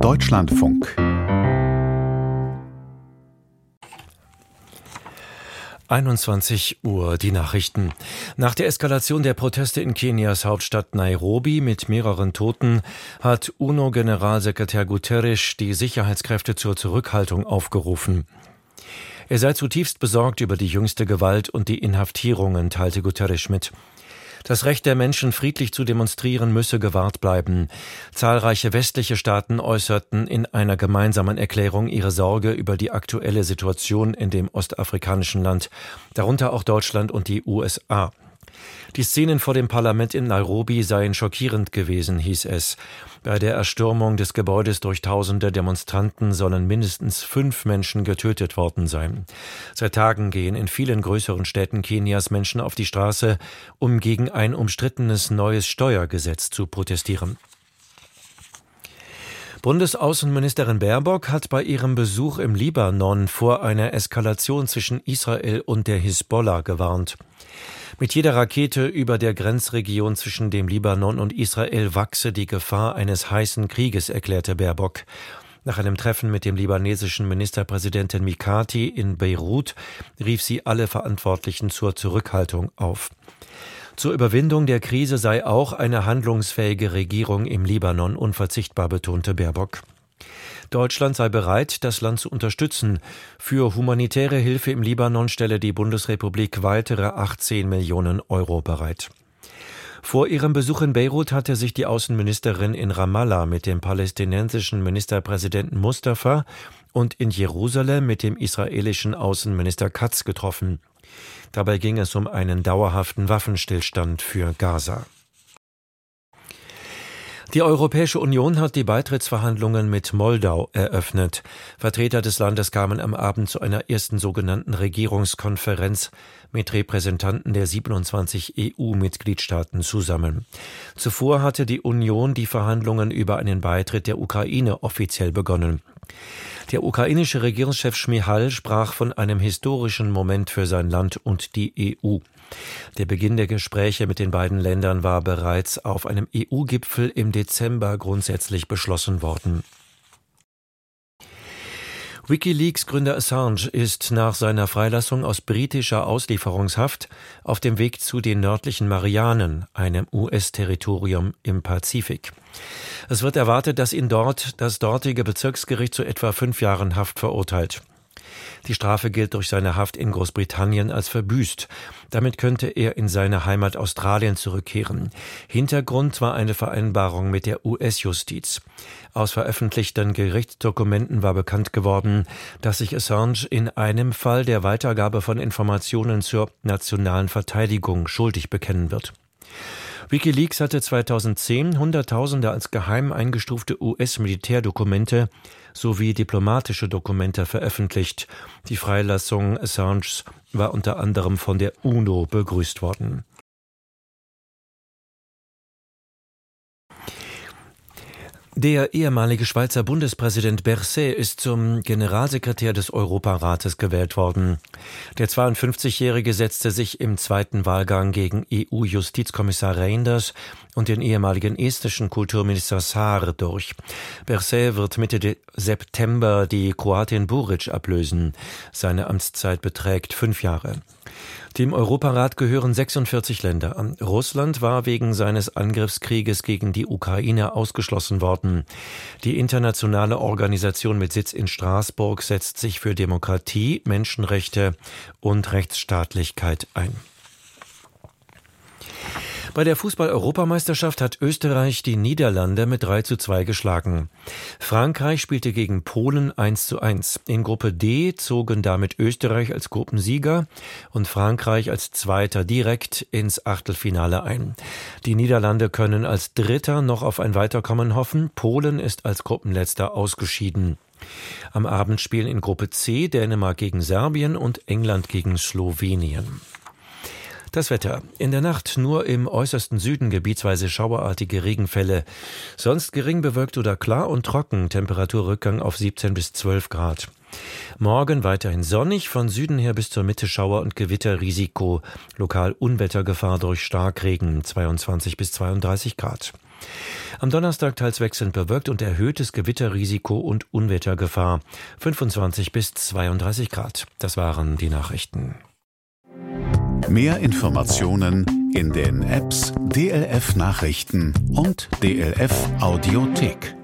Deutschlandfunk 21 Uhr, die Nachrichten. Nach der Eskalation der Proteste in Kenias Hauptstadt Nairobi mit mehreren Toten hat UNO-Generalsekretär Guterres die Sicherheitskräfte zur Zurückhaltung aufgerufen. Er sei zutiefst besorgt über die jüngste Gewalt und die Inhaftierungen, teilte Guterres mit. Das Recht der Menschen, friedlich zu demonstrieren, müsse gewahrt bleiben. Zahlreiche westliche Staaten äußerten in einer gemeinsamen Erklärung ihre Sorge über die aktuelle Situation in dem ostafrikanischen Land, darunter auch Deutschland und die USA. Die Szenen vor dem Parlament in Nairobi seien schockierend gewesen, hieß es. Bei der Erstürmung des Gebäudes durch tausende Demonstranten sollen mindestens 5 Menschen getötet worden sein. Seit Tagen gehen in vielen größeren Städten Kenias Menschen auf die Straße, um gegen ein umstrittenes neues Steuergesetz zu protestieren. Bundesaußenministerin Baerbock hat bei ihrem Besuch im Libanon vor einer Eskalation zwischen Israel und der Hisbollah gewarnt. Mit jeder Rakete über der Grenzregion zwischen dem Libanon und Israel wachse die Gefahr eines heißen Krieges, erklärte Baerbock. Nach einem Treffen mit dem libanesischen Ministerpräsidenten Mikati in Beirut rief sie alle Verantwortlichen zur Zurückhaltung auf. Zur Überwindung der Krise sei auch eine handlungsfähige Regierung im Libanon unverzichtbar, betonte Baerbock. Deutschland sei bereit, das Land zu unterstützen. Für humanitäre Hilfe im Libanon stelle die Bundesrepublik weitere 18 Millionen Euro bereit. Vor ihrem Besuch in Beirut hatte sich die Außenministerin in Ramallah mit dem palästinensischen Ministerpräsidenten Mustafa und in Jerusalem mit dem israelischen Außenminister Katz getroffen. Dabei ging es um einen dauerhaften Waffenstillstand für Gaza. Die Europäische Union hat die Beitrittsverhandlungen mit Moldau eröffnet. Vertreter des Landes kamen am Abend zu einer ersten sogenannten Regierungskonferenz mit Repräsentanten der 27 EU-Mitgliedstaaten zusammen. Zuvor hatte die Union die Verhandlungen über einen Beitritt der Ukraine offiziell begonnen. Der ukrainische Regierungschef Schmyhal sprach von einem historischen Moment für sein Land und die EU. Der Beginn der Gespräche mit den beiden Ländern war bereits auf einem EU-Gipfel im Dezember grundsätzlich beschlossen worden. WikiLeaks-Gründer Assange ist nach seiner Freilassung aus britischer Auslieferungshaft auf dem Weg zu den nördlichen Marianen, einem US-Territorium im Pazifik. Es wird erwartet, dass ihn dort das dortige Bezirksgericht zu etwa 5 Jahren Haft verurteilt. Die Strafe gilt durch seine Haft in Großbritannien als verbüßt. Damit könnte er in seine Heimat Australien zurückkehren. Hintergrund war eine Vereinbarung mit der US-Justiz. Aus veröffentlichten Gerichtsdokumenten war bekannt geworden, dass sich Assange in einem Fall der Weitergabe von Informationen zur nationalen Verteidigung schuldig bekennen wird. WikiLeaks hatte 2010 Hunderttausende als geheim eingestufte US-Militärdokumente sowie diplomatische Dokumente veröffentlicht. Die Freilassung Assanges war unter anderem von der UNO begrüßt worden. Der ehemalige Schweizer Bundespräsident Berset ist zum Generalsekretär des Europarates gewählt worden. Der 52-Jährige setzte sich im zweiten Wahlgang gegen EU-Justizkommissar Reynders und den ehemaligen estnischen Kulturminister Saar durch. Berset wird Mitte September die Kroatin Buric ablösen. Seine Amtszeit beträgt 5 Jahre. Dem Europarat gehören 46 Länder an. Russland war wegen seines Angriffskrieges gegen die Ukraine ausgeschlossen worden. Die internationale Organisation mit Sitz in Straßburg setzt sich für Demokratie, Menschenrechte und Rechtsstaatlichkeit ein. Bei der Fußball-Europameisterschaft hat Österreich die Niederlande mit 3:2 geschlagen. Frankreich spielte gegen Polen 1:1. In Gruppe D zogen damit Österreich als Gruppensieger und Frankreich als Zweiter direkt ins Achtelfinale ein. Die Niederlande können als Dritter noch auf ein Weiterkommen hoffen. Polen ist als Gruppenletzter ausgeschieden. Am Abend spielen in Gruppe C Dänemark gegen Serbien und England gegen Slowenien. Das Wetter. In der Nacht nur im äußersten Süden gebietsweise schauerartige Regenfälle. Sonst gering bewölkt oder klar und trocken. Temperaturrückgang auf 17 bis 12 Grad. Morgen weiterhin sonnig, von Süden her bis zur Mitte Schauer- und Gewitterrisiko. Lokal Unwettergefahr durch Starkregen, 22 bis 32 Grad. Am Donnerstag teils wechselnd bewölkt und erhöhtes Gewitterrisiko und Unwettergefahr. 25 bis 32 Grad. Das waren die Nachrichten. Mehr Informationen in den Apps DLF Nachrichten und DLF Audiothek.